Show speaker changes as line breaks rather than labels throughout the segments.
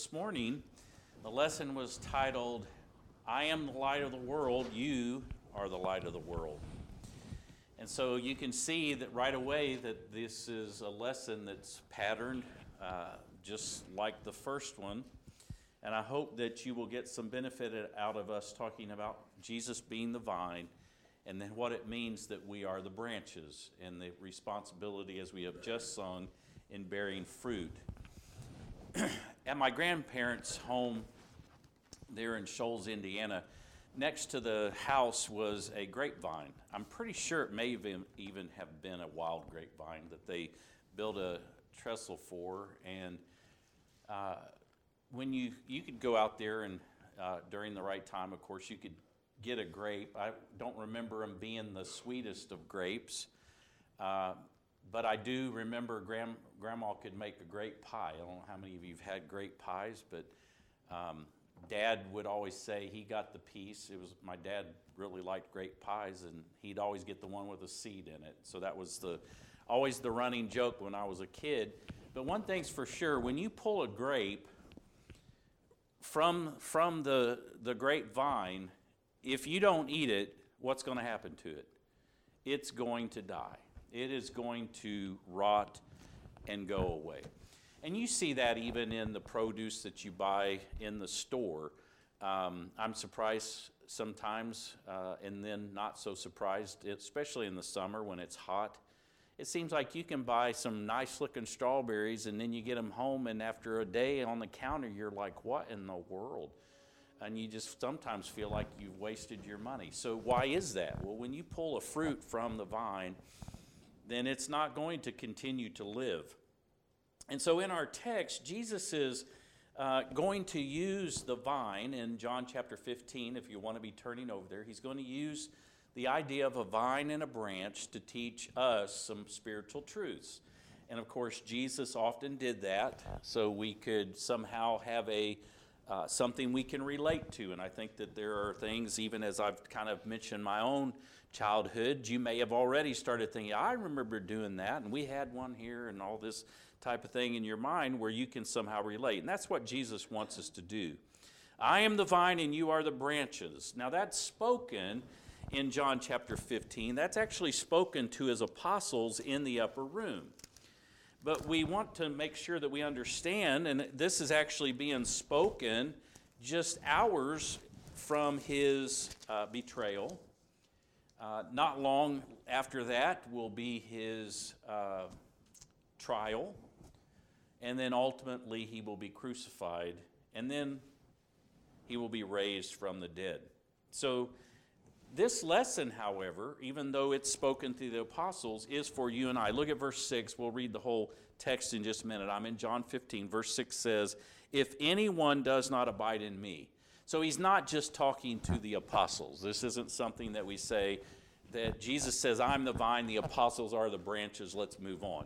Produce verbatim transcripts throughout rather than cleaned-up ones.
This morning, the lesson was titled, I am the light of the world, you are the light of the world. And so you can see that right away that this is a lesson that's patterned uh, just like the first one. And I hope that you will get some benefit out of us talking about Jesus being the vine and then what it means that we are the branches and the responsibility, as we have just sung, in bearing fruit. At my grandparents' home there in Shoals, Indiana, next to the house was a grapevine. I'm pretty sure it may even, even have been a wild grapevine that they built a trestle for. And uh, when you, you could go out there and uh, during the right time, of course, you could get a grape. I don't remember them being the sweetest of grapes. Uh, But I do remember Grand, Grandma could make a grape pie. I don't know how many of you have had grape pies, but um, Dad would always say he got the piece. It was my dad really liked grape pies, and he'd always get the one with a seed in it. So that was the always the running joke when I was a kid. But one thing's for sure: when you pull a grape from from the the grapevine, if you don't eat it, what's going to happen to it? It's going to die. It is going to rot and go away. And you see that even in the produce that you buy in the store. Um, I'm surprised sometimes, uh, and then not so surprised, especially in the summer when it's hot. It seems like you can buy some nice-looking strawberries, and then you get them home, and after a day on the counter, you're like, what in the world? And you just sometimes feel like you've wasted your money. So why is that? Well, when you pull a fruit from the vine, then it's not going to continue to live. And so in our text, Jesus is uh, going to use the vine in John chapter fifteen, if you want to be turning over there. He's going to use the idea of a vine and a branch to teach us some spiritual truths. And of course, Jesus often did that so we could somehow have a uh, something we can relate to. And I think that there are things, even as I've kind of mentioned my own childhood, you may have already started thinking, I remember doing that, and we had one here, and all this type of thing in your mind where you can somehow relate. And that's what Jesus wants us to do. I am the vine and you are the branches. Now that's spoken in John chapter fifteen. That's actually spoken to his apostles in the upper room. But we want to make sure that we understand, and this is actually being spoken just hours from his uh, betrayal. Uh, not long after that will be his uh, trial, and then ultimately he will be crucified, and then he will be raised from the dead. So this lesson, however, even though it's spoken to the apostles, is for you and I. Look at verse six. We'll read the whole text in just a minute. I'm in John fifteen. Verse six says, if anyone does not abide in me. So he's not just talking to the apostles. This isn't something that we say that Jesus says, I'm the vine, the apostles are the branches, let's move on.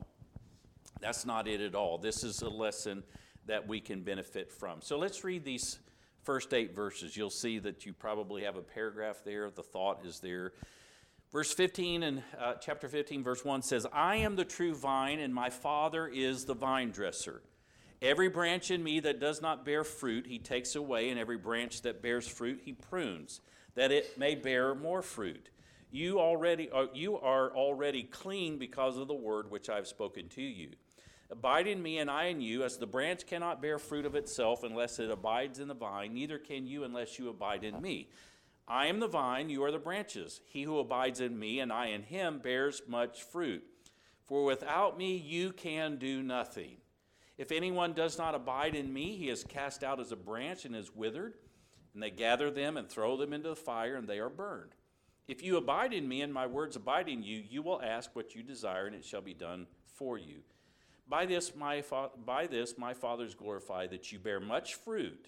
That's not it at all. This is a lesson that we can benefit from. So let's read these first eight verses. You'll see that you probably have a paragraph there. The thought is there. Verse fifteen and uh, chapter fifteen, verse one says, I am the true vine, and my Father is the vine dresser. Every branch in me that does not bear fruit, he takes away, and every branch that bears fruit, he prunes, that it may bear more fruit. You already are, you are already clean because of the word which I have spoken to you. Abide in me, and I in you, as the branch cannot bear fruit of itself unless it abides in the vine, neither can you unless you abide in me. I am the vine, you are the branches. He who abides in me, and I in him, bears much fruit. For without me you can do nothing. If anyone does not abide in me, he is cast out as a branch and is withered, and they gather them and throw them into the fire, and they are burned. If you abide in me, and my words abide in you, you will ask what you desire, and it shall be done for you. By this my fa- by this my Father is glorified, that you bear much fruit,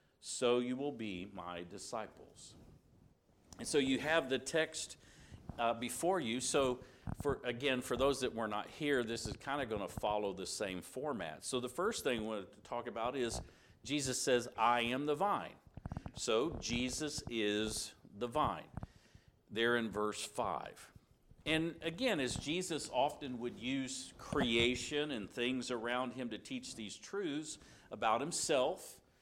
so you will be my disciples. And so you have the text uh, before you. So for again, for those that were not here, this is kind of going to follow the same format. So the first thing we want to talk about is Jesus says, I am the vine. So Jesus is the vine. There in verse five. And again, as Jesus often would use creation and things around him to teach these truths about himself,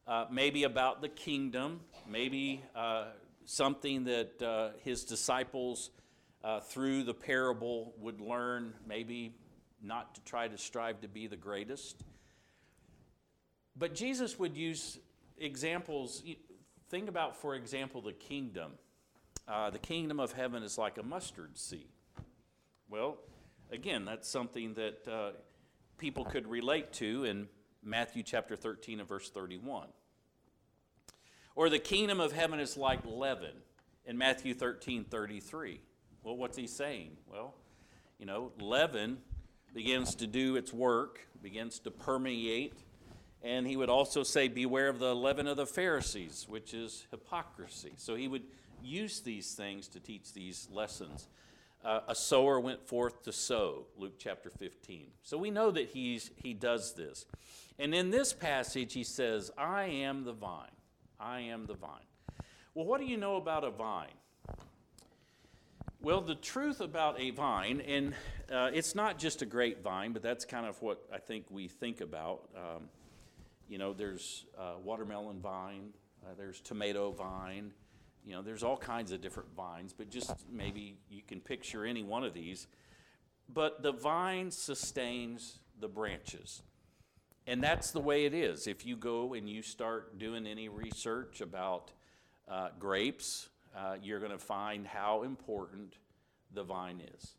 uh, maybe about the kingdom, maybe uh, something that uh, his disciples uh, through the parable would learn, maybe not to try to strive to be the greatest. But Jesus would use examples. Think about, for example, the kingdom. Uh, the kingdom of heaven is like a mustard seed. Well, again, that's something that uh, people could relate to in Matthew chapter thirteen and verse thirty-one. Or the kingdom of heaven is like leaven in Matthew thirteen thirty-three. Well, what's he saying? Well, you know, leaven begins to do its work, begins to permeate. And he would also say, beware of the leaven of the Pharisees, which is hypocrisy. So he would use these things to teach these lessons. Uh, a sower went forth to sow, Luke chapter fifteen. So we know that he's, he does this. And in this passage, he says, I am the vine. I am the vine. Well, what do you know about a vine? Well, the truth about a vine, and uh, it's not just a grapevine, but that's kind of what I think we think about. Um, you know, there's uh, watermelon vine, uh, there's tomato vine, you know, there's all kinds of different vines, but just maybe you can picture any one of these. But the vine sustains the branches. And that's the way it is. If you go and you start doing any research about uh, grapes, uh, you're going to find how important the vine is.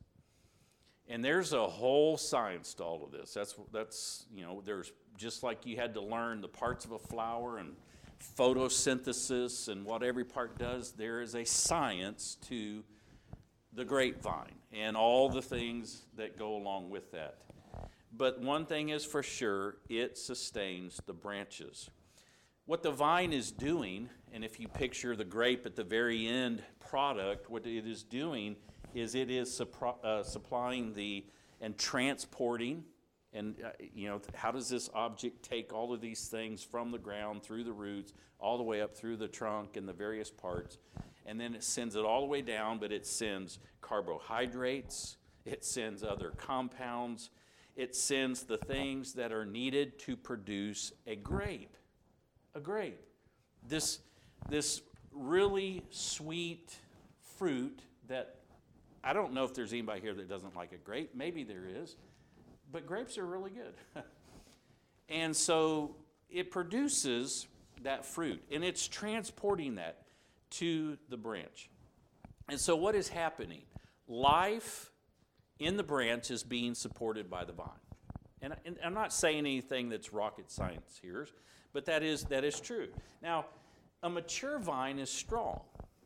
And there's a whole science to all of this. That's, that's you know, there's just like you had to learn the parts of a flower and photosynthesis and what every part does, there is a science to the grapevine and all the things that go along with that. But one thing is for sure, it sustains the branches. What the vine is doing, and if you picture the grape at the very end product, what it is doing is it is suppro- uh, supplying the and transporting. And, uh, you know, how does this object take all of these things from the ground, through the roots, all the way up through the trunk and the various parts? And then it sends it all the way down, but it sends carbohydrates, it sends other compounds, it sends the things that are needed to produce a grape. A grape. This, this really sweet fruit that, I don't know if there's anybody here that doesn't like a grape. Maybe there is. But grapes are really good. And so it produces that fruit, and it's transporting that to the branch. And so what is happening? Life in the branch is being supported by the vine. And, and I'm not saying anything that's rocket science here, but that is, that is true. Now, a mature vine is strong.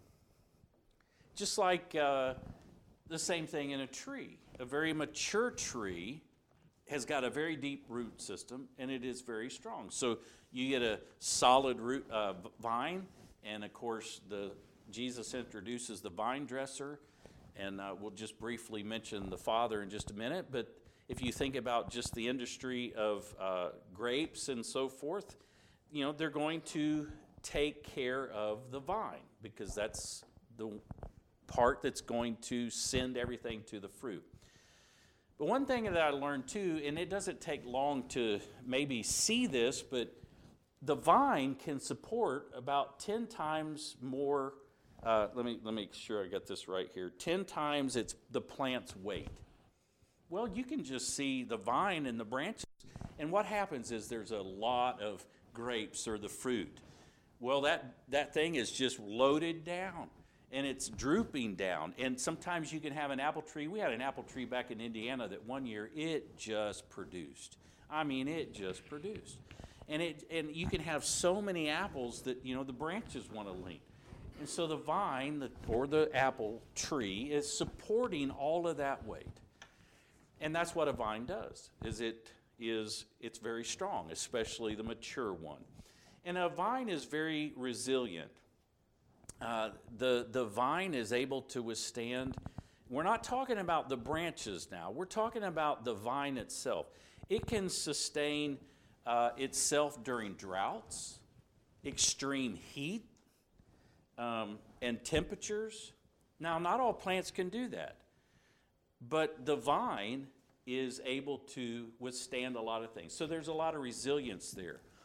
Just like uh, the same thing in a tree. A very mature tree has got a very deep root system, and it is very strong. So you get a solid root uh, vine, and of course, the Jesus introduces the vine dresser, and uh, we'll just briefly mention the Father in just a minute. But if you think about just the industry of uh, grapes and so forth, you know, they're going to take care of the vine because that's the part that's going to send everything to the fruit. But one thing that I learned too, and it doesn't take long to maybe see this, but the vine can support about ten times more, uh, let me let me make sure I got this right here, ten times it's the plant's weight. Well, you can just see the vine and the branches, and what happens is there's a lot of grapes or the fruit. Well, that, that thing is just loaded down. And it's drooping down. And sometimes you can have an apple tree. We had an apple tree back in Indiana that one year it just produced. I mean, it just produced. And it and you can have so many apples that, you know, the branches want to lean. And so the vine the, or the apple tree is supporting all of that weight. And that's what a vine does, is it is it's very strong, especially the mature one. And a vine is very resilient. Uh, the, the vine is able to withstand, we're not talking about the branches now, we're talking about the vine itself. It can sustain uh, itself during droughts, extreme heat, um, and temperatures. Now, not all plants can do that, but the vine is able to withstand a lot of things. So there's a lot of resilience there.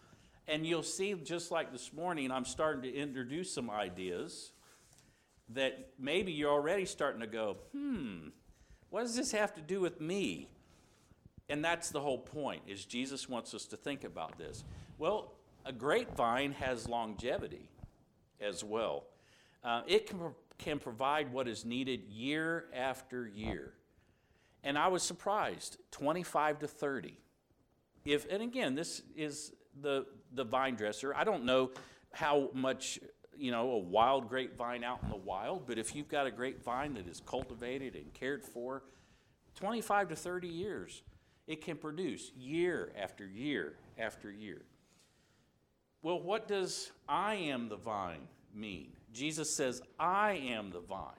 And you'll see, just like this morning, I'm starting to introduce some ideas that maybe you're already starting to go, hmm, what does this have to do with me? And that's the whole point, is Jesus wants us to think about this. Well, a grapevine has longevity as well. Uh, it can, can provide what is needed year after year. And I was surprised, twenty-five to thirty. If, and again, this is the, the vine dresser. I don't know how much, you know, a wild grapevine out in the wild, but if you've got a grapevine that is cultivated and cared for, twenty-five to thirty years, it can produce year after year after year. Well, what does I am the vine mean? Jesus says, I am the vine.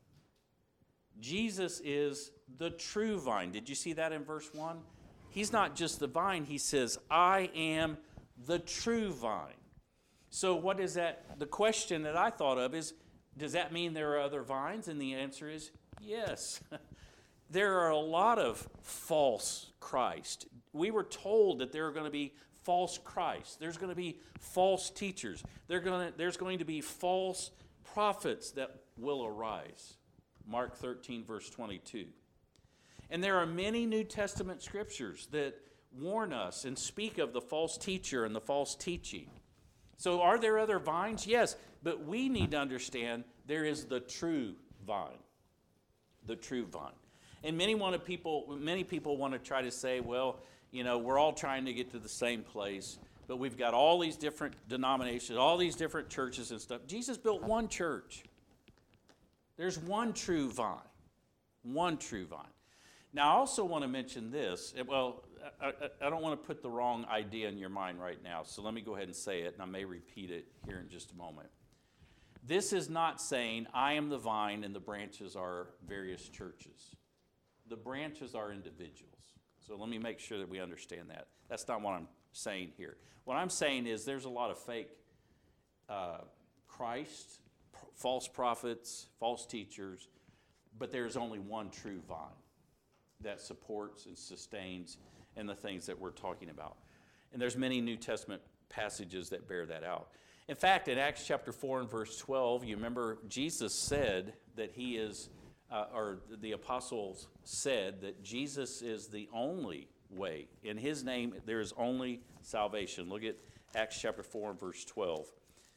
Jesus is the true vine. Did you see that in verse one? He's not just the vine. He says, I am the true vine. So what is that? The question that I thought of is, does that mean there are other vines? And the answer is yes. There are a lot of false Christ. We were told that there are going to be false Christ. There's going to be false teachers. There's going to, there's going to be false prophets that will arise. Mark thirteen, verse twenty-two. And there are many New Testament scriptures that warn us and speak of the false teacher and the false teaching. So are there other vines? Yes, but we need to understand there is the true vine. The true vine. And many want to people, many people want to try to say, well, you know, we're all trying to get to the same place, but we've got all these different denominations, all these different churches and stuff. Jesus built one church. There's one true vine. One true vine. Now, I also want to mention this. Well, I, I, I don't want to put the wrong idea in your mind right now, so let me go ahead and say it, and I may repeat it here in just a moment. This is not saying I am the vine and the branches are various churches. The branches are individuals. So let me make sure that we understand that. That's not what I'm saying here. What I'm saying is there's a lot of fake uh, Christ, p- false prophets, false teachers, but there's only one true vine that supports and sustains and the things that we're talking about. And there's many New Testament passages that bear that out. In fact, in Acts chapter four and verse twelve, you remember Jesus said that he is, uh, or the apostles said that Jesus is the only way. In his name, there is only salvation. Look at Acts chapter four and verse twelve.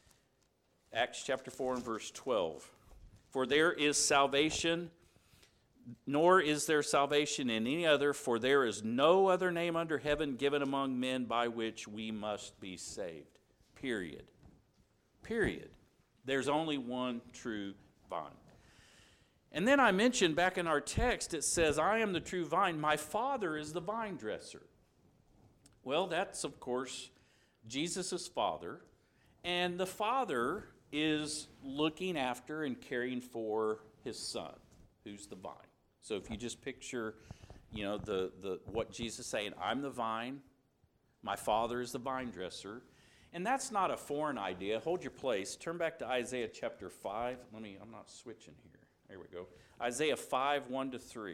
Acts chapter four and verse twelve. For there is salvation, nor is there salvation in any other, for there is no other name under heaven given among men by which we must be saved. Period. Period. There's only one true vine. And then I mentioned back in our text, it says, I am the true vine, my Father is the vine dresser. Well, that's, of course, Jesus' Father, and the Father is looking after and caring for his Son, who's the vine. So if you just picture, you know, the, the what Jesus is saying, I'm the vine, my Father is the vine dresser. And that's not a foreign idea. Hold your place. Turn back to Isaiah chapter five. Let me, I'm not switching here. There we go. Isaiah five, one to three.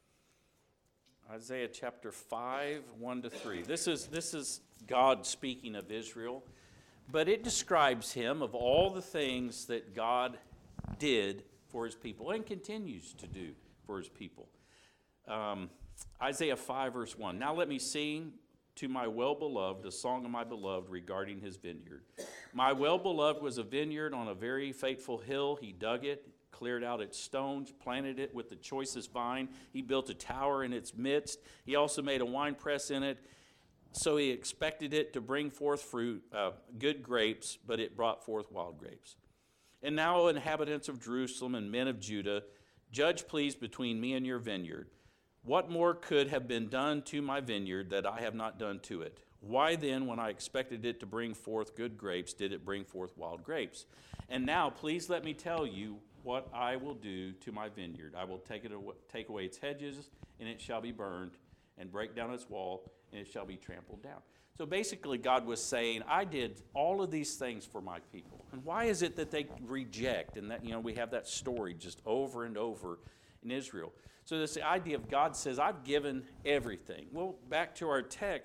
Isaiah chapter five, one to three. This is, this is God speaking of Israel, but it describes him of all the things that God did for his people and continues to do for his people. Um, Isaiah five, verse one. Now let me sing to my well-beloved, a song of my beloved regarding his vineyard. My well-beloved was a vineyard on a very faithful hill. He dug it, cleared out its stones, planted it with the choicest vine. He built a tower in its midst. He also made a winepress in it. So he expected it to bring forth fruit, uh, good grapes, but it brought forth wild grapes. And now, O inhabitants of Jerusalem and men of Judah, judge please between me and your vineyard. What more could have been done to my vineyard that I have not done to it? Why then, when I expected it to bring forth good grapes, did it bring forth wild grapes? And now, please let me tell you what I will do to my vineyard. I will take it away, take away its hedges, and it shall be burned, and break down its wall, and it shall be trampled down. So basically, God was saying, I did all of these things for my people. And why is it that they reject? And that, you know, we have that story just over and over in Israel. So this idea of God says, I've given everything. Well, back to our text,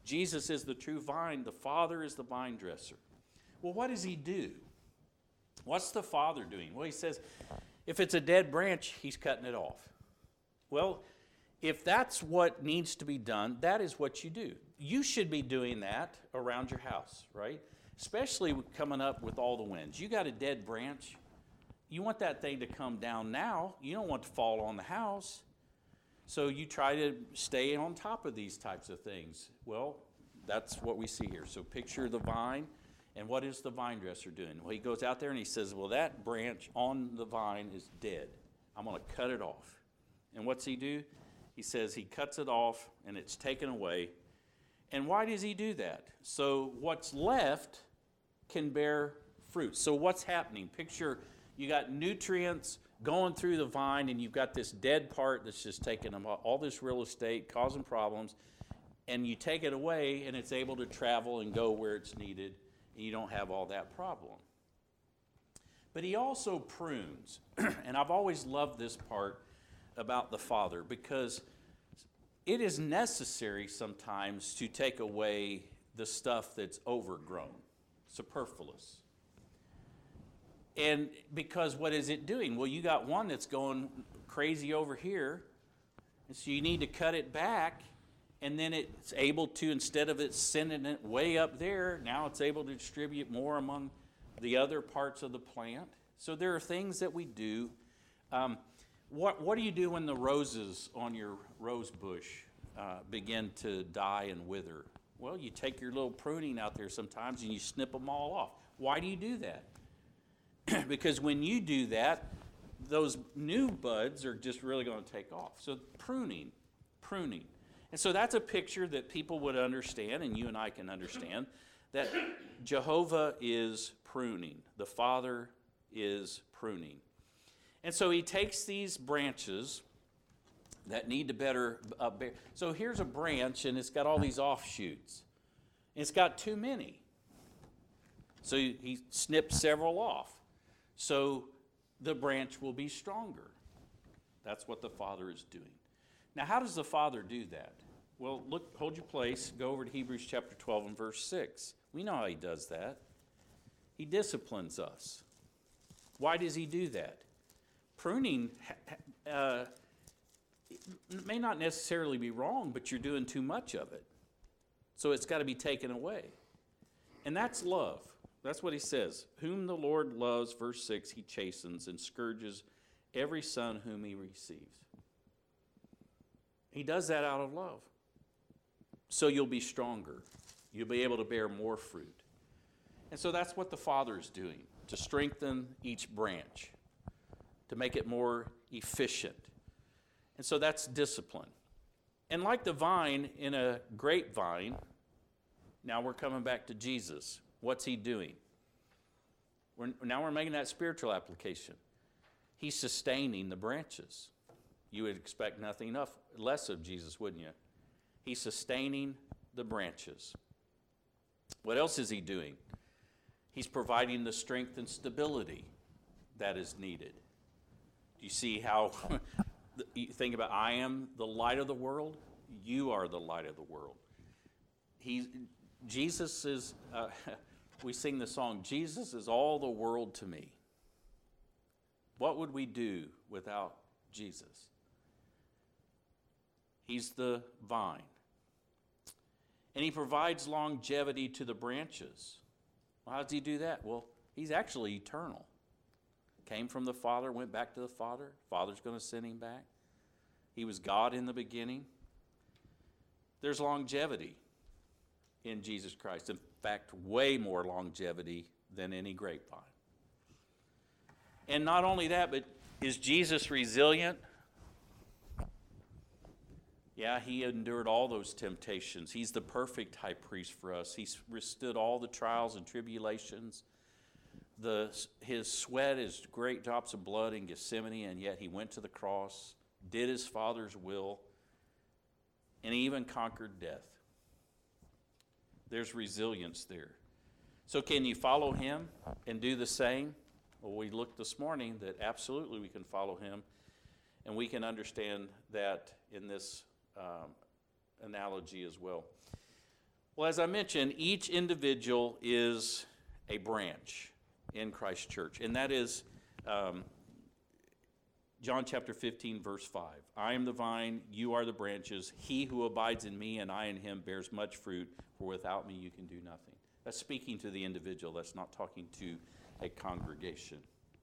Jesus is the true vine. The Father is the vine dresser. Well, what does he do? What's the Father doing? Well, he says, if it's a dead branch, he's cutting it off. Well, if that's what needs to be done, that is what you do. You should be doing that around your house, right? Especially coming up with all the winds. You got a dead branch. You want that thing to come down now. You don't want it to fall on the house. So you try to stay on top of these types of things. Well, that's what we see here. So picture the vine. And what is the vine dresser doing? Well, he goes out there and he says, well, that branch on the vine is dead. I'm going to cut it off. And what's he do? He says he cuts it off and it's taken away. And why does he do that? So what's left can bear fruit. So what's happening? Picture you got nutrients going through the vine and you've got this dead part that's just taking them all this real estate, causing problems. And you take it away and it's able to travel and go where it's needed. And you don't have all that problem. But he also prunes. And I've always loved this part about the Father because it is necessary sometimes to take away the stuff that's overgrown, superfluous. And because what is it doing? Well, you got one that's going crazy over here, and so you need to cut it back. And then it's able to, instead of it sending it way up there, now it's able to distribute more among the other parts of the plant. So there are things that we do. Um, what, what do you do when the roses on your rose bush uh, begin to die and wither? Well, you take your little pruning out there sometimes and you snip them all off. Why do you do that? Because when you do that, those new buds are just really going to take off. So pruning, pruning. And so that's a picture that people would understand, and you and I can understand, that Jehovah is pruning. The Father is pruning. And so he takes these branches that need to better uh, bear. So here's a branch, and it's got all these offshoots. And it's got too many. So he, he snips several off. So the branch will be stronger. That's what the Father is doing. Now, how does the Father do that? Well, look, hold your place. Go over to Hebrews chapter twelve and verse six. We know how he does that. He disciplines us. Why does he do that? Pruning uh, may not necessarily be wrong, but you're doing too much of it. So it's got to be taken away. And that's love. That's what he says. Whom the Lord loves, verse six, he chastens and scourges every son whom he receives. He does that out of love. So you'll be stronger. You'll be able to bear more fruit. And so that's what the Father is doing, to strengthen each branch, to make it more efficient. And so that's discipline. And like the vine in a grapevine, now we're coming back to Jesus. What's he doing? We're, now we're making that spiritual application. He's sustaining the branches. You would expect nothing enough, less of Jesus, wouldn't you? He's sustaining the branches. What else is he doing? He's providing the strength and stability that is needed. Do you see how you think about, I am the light of the world? You are the light of the world. He, Jesus is, uh, we sing the song, Jesus is all the world to me. What would we do without Jesus? He's the vine. And he provides longevity to the branches. Well, how does he do that? Well, he's actually eternal. Came from the Father, went back to the Father. Father's going to send him back. He was God in the beginning. There's longevity in Jesus Christ. In fact, way more longevity than any grapevine. And not only that, but is Jesus resilient? Yeah, he endured all those temptations. He's the perfect high priest for us. He's withstood all the trials and tribulations. The, his sweat is great drops of blood in Gethsemane, and yet he went to the cross, did his Father's will, and he even conquered death. There's resilience there. So can you follow him and do the same? Well, we looked this morning that absolutely we can follow him, and we can understand that in this um, analogy as well. Well, as I mentioned, each individual is a branch in Christ Church, and that is um, John chapter fifteen, verse five. I am the vine, you are the branches. He who abides in me and I in him bears much fruit, for without me you can do nothing. That's speaking to the individual. That's not talking to a congregation.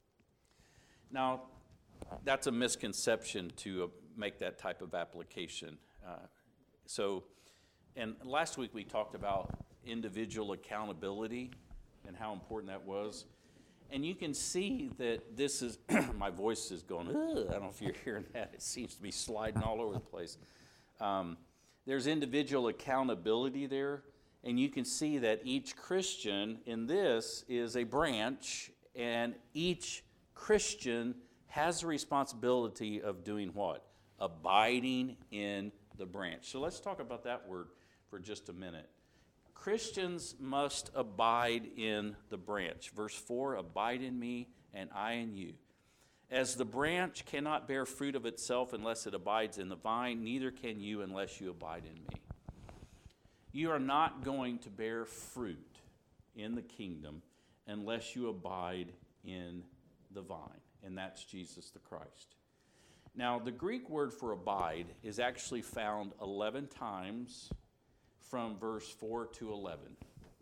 Now, that's a misconception to uh, make that type of application. Uh, so, and last week we talked about individual accountability and how important that was. And you can see that this is, my voice is going, ugh, I don't know if you're hearing that. It seems to be sliding all over the place. Um, there's individual accountability there, and you can see that each Christian in this is a branch, and each Christian has a responsibility of doing what? Abiding in the branch. So let's talk about that word for just a minute. Christians must abide in the branch. Verse four, abide in me and I in you. As the branch cannot bear fruit of itself unless it abides in the vine, neither can you unless you abide in me. You are not going to bear fruit in the kingdom unless you abide in the vine, and that's Jesus the Christ. Now, the Greek word for abide is actually found eleven times from verse four to eleven.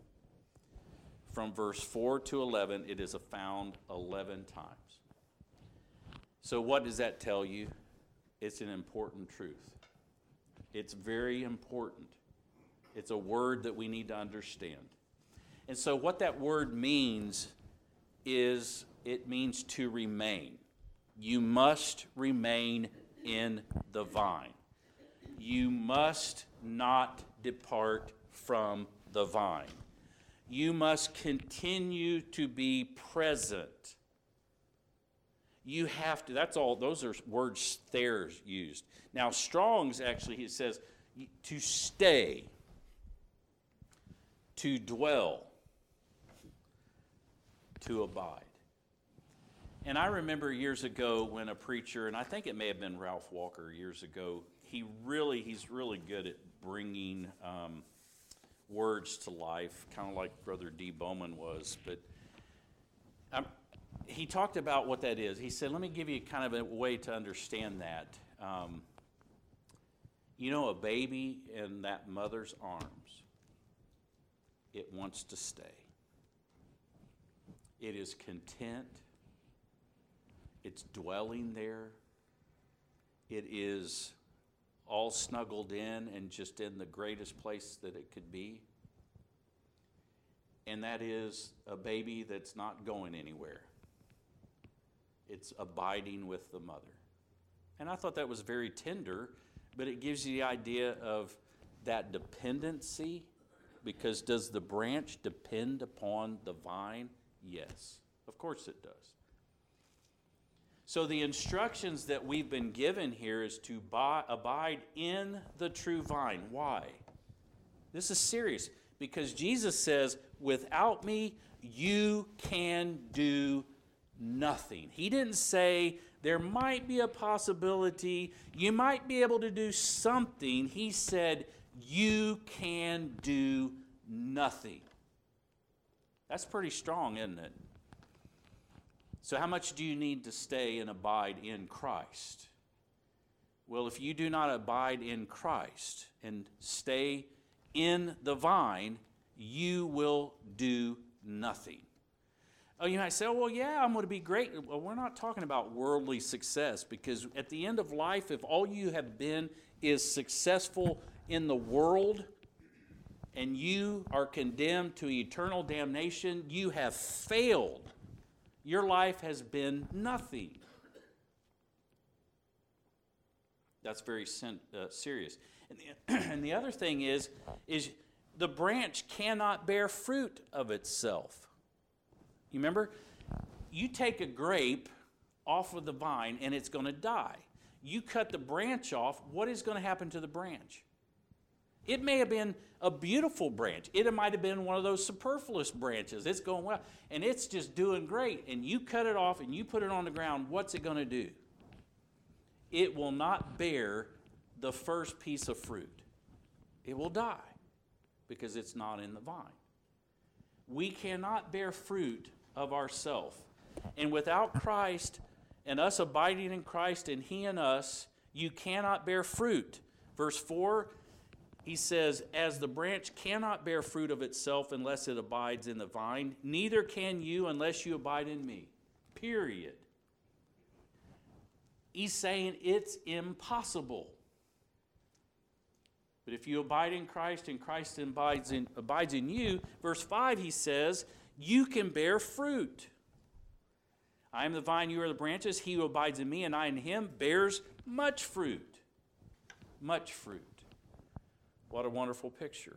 From verse four to eleven, it is found eleven times. So what does that tell you? It's an important truth. It's very important. It's a word that we need to understand. And so what that word means is it means to remain. You must remain in the vine. You must not depart from the vine. You must continue to be present. You have to, that's all, those are words Thayer's used. Now, Strong's actually, he says, to stay, to dwell, to abide. And I remember years ago when a preacher, and I think it may have been Ralph Walker years ago, he really, he's really good at bringing um, words to life, kind of like Brother D. Bowman was. But um, he talked about what that is. He said, let me give you kind of a way to understand that. Um, you know, a baby in that mother's arms, it wants to stay. It is content. It's dwelling there. It is all snuggled in and just in the greatest place that it could be. And that is a baby that's not going anywhere. It's abiding with the mother. And I thought that was very tender, but it gives you the idea of that dependency, because does the branch depend upon the vine? Yes, of course it does. So the instructions that we've been given here is to buy, abide in the true vine. Why? This is serious, because Jesus says, without me, you can do nothing. He didn't say there might be a possibility, you might be able to do something. He said, you can do nothing. That's pretty strong, isn't it? So how much do you need to stay and abide in Christ? Well, if you do not abide in Christ and stay in the vine, you will do nothing. Oh, you might say, oh, well, yeah, I'm going to be great. Well, we're not talking about worldly success, because at the end of life, if all you have been is successful in the world and you are condemned to eternal damnation, you have failed. Your life has been nothing. That's very sen- uh, serious. And the, and the other thing is, is the branch cannot bear fruit of itself. You remember? You take a grape off of the vine and it's going to die. You cut the branch off, what is going to happen to the branch? It may have been a beautiful branch. It might have been one of those superfluous branches. It's going well, and it's just doing great. And you cut it off and you put it on the ground, what's it going to do? It will not bear the first piece of fruit. It will die because it's not in the vine. We cannot bear fruit of ourselves. And without Christ and us abiding in Christ and He in us, you cannot bear fruit. Verse four, he says, as the branch cannot bear fruit of itself unless it abides in the vine, neither can you unless you abide in me. Period. He's saying it's impossible. But if you abide in Christ and Christ abides in, abides in you, verse five, he says, you can bear fruit. I am the vine, you are the branches. He who abides in me and I in him bears much fruit. Much fruit. What a wonderful picture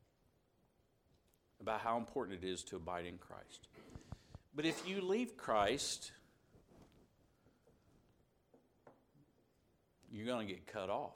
about how important it is to abide in Christ. But if you leave Christ, you're going to get cut off.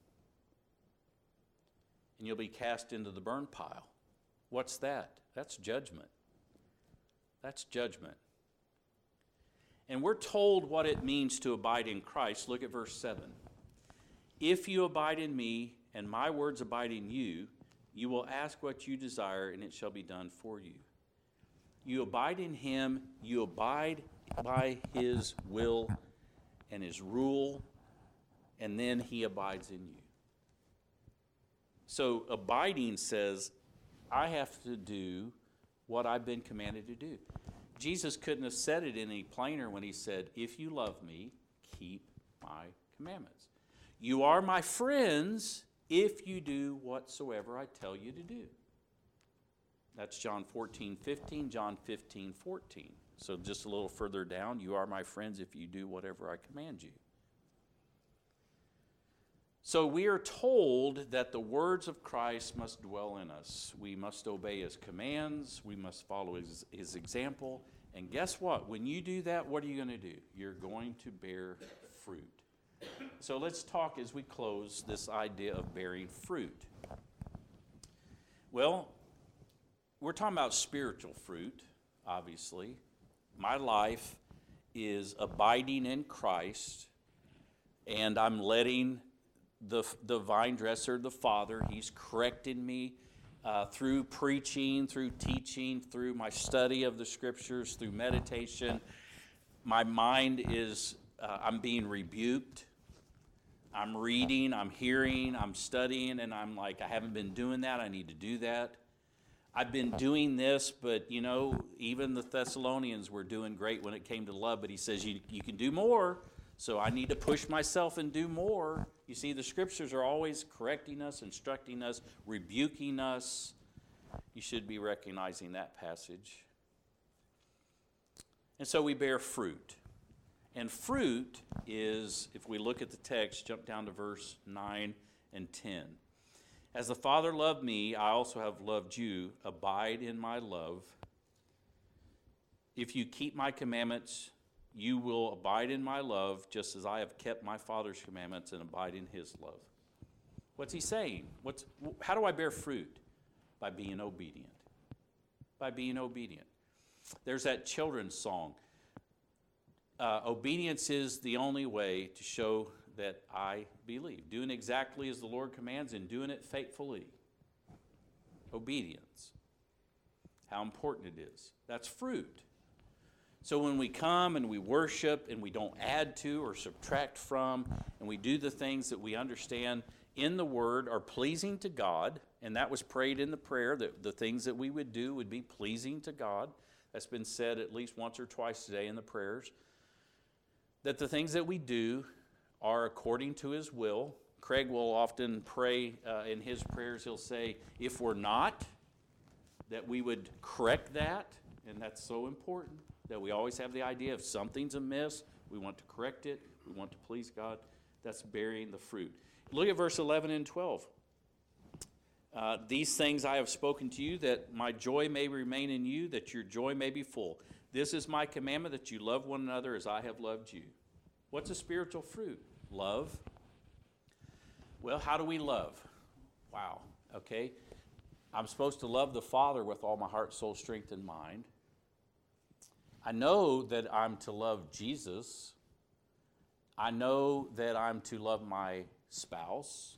And you'll be cast into the burn pile. What's that? That's judgment. That's judgment. And we're told what it means to abide in Christ. Look at verse seven. If you abide in me, and my words abide in you, you will ask what you desire, and it shall be done for you. You abide in him, you abide by his will and his rule, and then he abides in you. So abiding says, I have to do what I've been commanded to do. Jesus couldn't have said it any plainer when he said, if you love me, keep my commandments. You are my friends if you do whatsoever I tell you to do. That's John fourteen fifteen, John fifteen fourteen. So just a little further down, you are my friends if you do whatever I command you. So we are told that the words of Christ must dwell in us. We must obey his commands. We must follow his, his example. And guess what? When you do that, what are you going to do? You're going to bear fruit. So let's talk as we close this idea of bearing fruit. Well, we're talking about spiritual fruit, obviously. My life is abiding in Christ, and I'm letting the, the vine dresser, the Father, he's correcting me uh, through preaching, through teaching, through my study of the Scriptures, through meditation. My mind is, uh, I'm being rebuked. I'm reading, I'm hearing, I'm studying, and I'm like, I haven't been doing that, I need to do that. I've been doing this, but you know, even the Thessalonians were doing great when it came to love, but he says, you, you can do more, so I need to push myself and do more. You see, the Scriptures are always correcting us, instructing us, rebuking us. You should be recognizing that passage. And so we bear fruit. And fruit is, if we look at the text, jump down to verse nine and ten. As the Father loved me, I also have loved you. Abide in my love. If you keep my commandments, you will abide in my love, just as I have kept my Father's commandments and abide in his love. What's he saying? What's, how do I bear fruit? By being obedient. By being obedient. There's that children's song. Uh, obedience is the only way to show that I believe. Doing exactly as the Lord commands and doing it faithfully. Obedience. How important it is. That's fruit. So when we come and we worship and we don't add to or subtract from, and we do the things that we understand in the Word are pleasing to God, and that was prayed in the prayer, that the things that we would do would be pleasing to God. That's been said at least once or twice today in the prayers. That the things that we do are according to his will. Craig will often pray uh, in his prayers, he'll say, if we're not, that we would correct that. And that's so important, that we always have the idea if something's amiss, we want to correct it, we want to please God. That's bearing the fruit. Look at verse eleven and twelve. Uh, These things I have spoken to you, that my joy may remain in you, that your joy may be full. This is my commandment, that you love one another as I have loved you. What's a spiritual fruit? Love. Well, how do we love? Wow, okay. I'm supposed to love the Father with all my heart, soul, strength, and mind. I know that I'm to love Jesus. I know that I'm to love my spouse.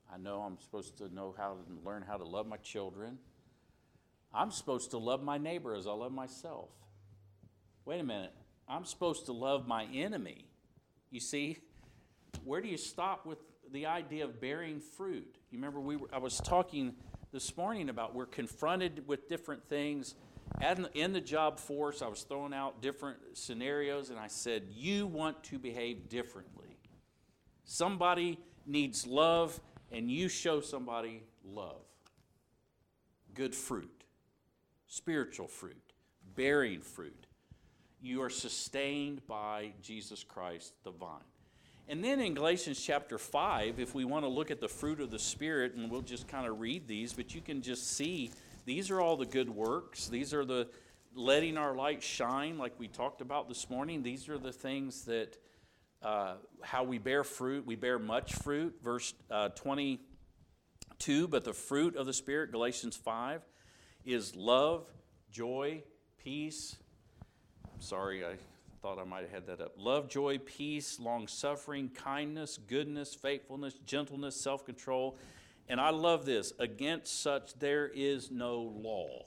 I know I'm supposed to know how to learn how to love my children. I'm supposed to love my neighbor as I love myself. Wait a minute. I'm supposed to love my enemy. You see, where do you stop with the idea of bearing fruit? You remember we were, I was talking this morning about we're confronted with different things. And in the job force, I was throwing out different scenarios, and I said, you want to behave differently. Somebody needs love, and you show somebody love. Good fruit, spiritual fruit, bearing fruit. You are sustained by Jesus Christ, the vine. And then in Galatians chapter five, if we want to look at the fruit of the Spirit, and we'll just kind of read these, but you can just see these are all the good works. These are the letting our light shine, like we talked about this morning. These are the things that, uh, how we bear fruit. We bear much fruit. Verse uh, twenty-two, but the fruit of the Spirit, Galatians five, is love, joy, peace. I'm sorry, I thought I might have had that up. Love, joy, peace, long-suffering, kindness, goodness, faithfulness, gentleness, self-control. And I love this. Against such there is no law.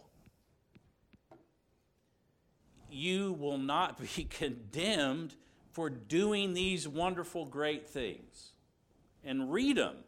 You will not be condemned for doing these wonderful, great things. And read them.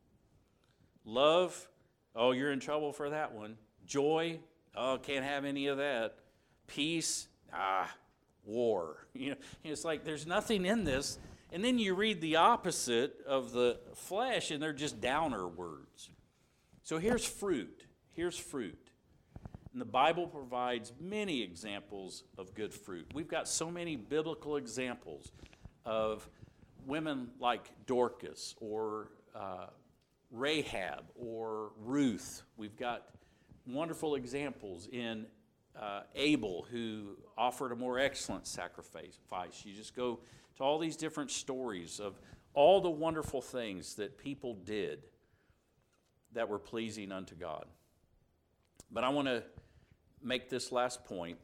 Love, oh, you're in trouble for that one. Joy, oh, can't have any of that. Peace, ah, war. You know, it's like there's nothing in this. And then you read the opposite of the flesh, and they're just downer words. So here's fruit. Here's fruit. And the Bible provides many examples of good fruit. We've got so many biblical examples of women like Dorcas or uh, Rahab or Ruth. We've got wonderful examples in uh, Abel, who offered a more excellent sacrifice. You just go to all these different stories of all the wonderful things that people did that were pleasing unto God. But I want to make this last point.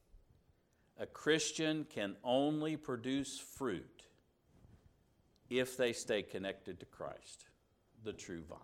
A Christian can only produce fruit if they stay connected to Christ, the true vine.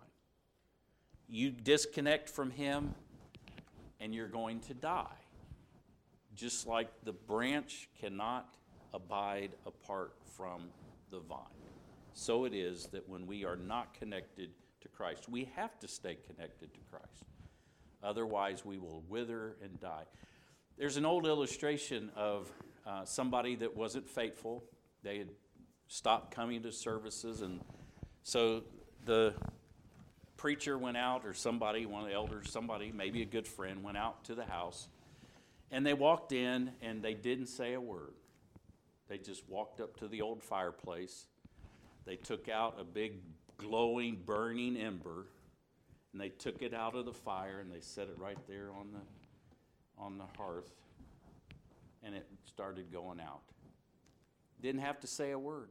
You disconnect from Him, and you're going to die. Just like the branch cannot abide apart from the vine. So it is that when we are not connected to Christ, we have to stay connected to Christ. Otherwise, we will wither and die. There's an old illustration of uh, somebody that wasn't faithful. They had stopped coming to services, and so the preacher went out, or somebody, one of the elders, somebody, maybe a good friend, went out to the house, and they walked in, and they didn't say a word. They just walked up to the old fireplace. They took out a big glowing, burning ember, and they took it out of the fire, and they set it right there on the on the hearth, and it started going out. Didn't have to say a word.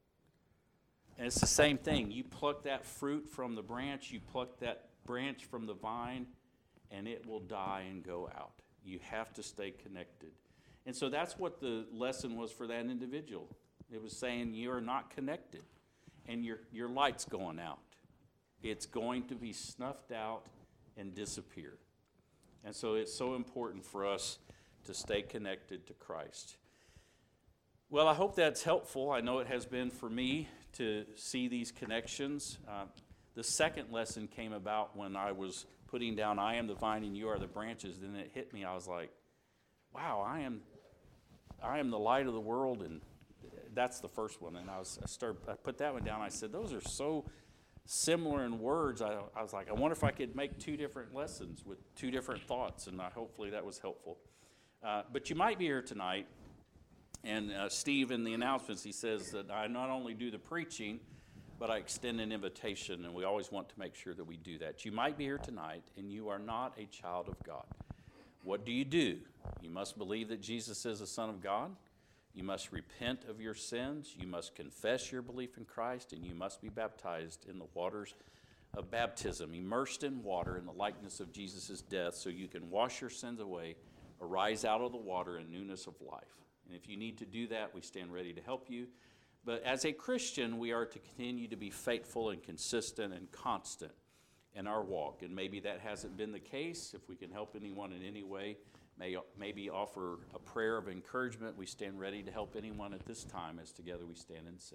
And it's the same thing. You pluck that fruit from the branch, you pluck that branch from the vine, and it will die and go out. You have to stay connected. And so that's what the lesson was for that individual. It was saying you are not connected, and your your light's going out. It's going to be snuffed out and disappear. And so it's so important for us to stay connected to Christ. Well, I hope that's helpful. I know it has been for me to see these connections. Uh, the second lesson came about when I was putting down, I am the vine and you are the branches. Then it hit me. I was like, wow, I am I am the light of the world. And that's the first one. And I, was, I, started, I put that one down. I said, those are so similar in words. I, I was like, I wonder if I could make two different lessons with two different thoughts. And I, hopefully that was helpful. Uh, but you might be here tonight. And uh, Steve, in the announcements, he says that I not only do the preaching, but I extend an invitation, and we always want to make sure that we do that. You might be here tonight, and you are not a child of God. What do you do? You must believe that Jesus is the Son of God. You must repent of your sins. You must confess your belief in Christ, and you must be baptized in the waters of baptism, immersed in water in the likeness of Jesus' death, so you can wash your sins away, arise out of the water in newness of life. And if you need to do that, we stand ready to help you. But as a Christian, we are to continue to be faithful and consistent and constant in our walk. And maybe that hasn't been the case. If we can help anyone in any way, may maybe offer a prayer of encouragement. We stand ready to help anyone at this time as together we stand and sing.